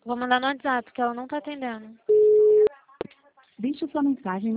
Vou mandar no WhatsApp, porque ela não tá atendendo. Deixe sua mensagem